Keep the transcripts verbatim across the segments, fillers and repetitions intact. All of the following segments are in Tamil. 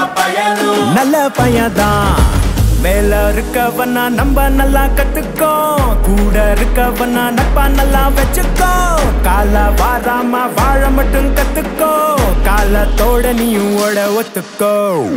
நல்ல பையதான் மேல இருக்கவனா நம்ம நல்லா கத்துக்கோ கூட இருக்கவனா நட்பா நல்லா வச்சுக்கோ கால வாராம வாழ மட்டும் கத்துக்கோ காலத்தோட நீயும் ஓட ஒத்துக்கோ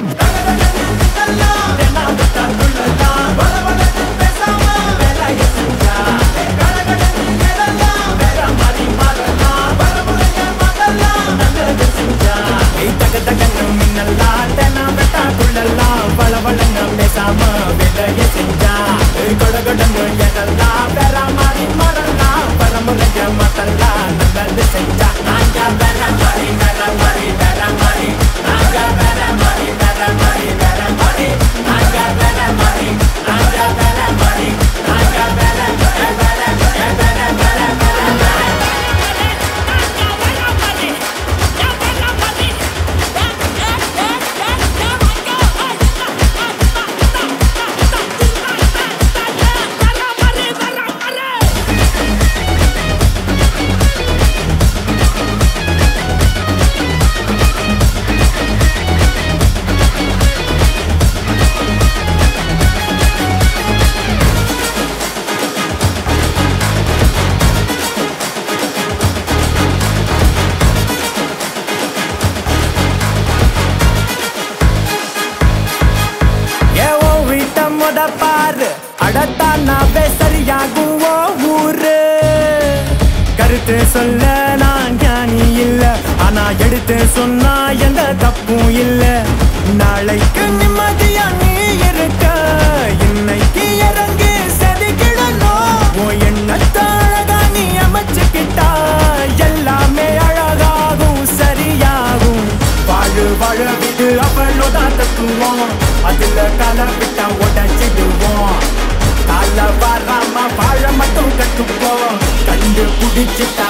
பாரு அடத்தானாவே சரியாகும் ஊரு கருத்து சொல்ல நான் ஞானி இல்ல ஆனா எடுத்து சொன்னா எந்த தப்பும் இல்ல நாளைக்கு நிம்மதியா நீ இருக்க இன்னைக்கு இறங்கி செதுக்கிடணும் உன் எண்ணத்தை அழகா நீ அமைச்சுக்கிட்டா எல்லாமே அழகாகும் சரியாகும் வாழு வாழ விடு அவளோட தத்துவோம் அதுல கால விட்டா உடச்சிடுவோம் கால வராம வாழ மட்டும் கத்துப்போம் கண்டு குடிச்சுட்டா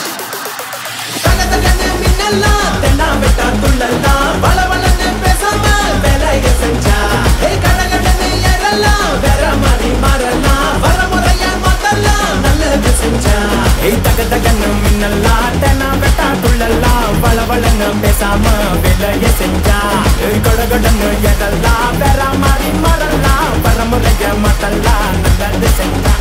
தென்னா விட்டா துள்ளலாம் வள வளன்னு பேசாம வேலைய செஞ்சா கடகடன்னு ஏறலாம் வேற மாதிரி மாறலாம் வர முறையா மாத்தலாம் நல்லது செஞ்சா தக தகன்னு மின்னலாம் தென்னா விட்டா துள்ளலாம் வள வளன்னு பேசாம வேலைய செஞ்சா கடகடன்னு ஏறலாம் வேற மாதிரி மாறலாம் வர முறையா மாத்தலாம் நல்லது செஞ்சா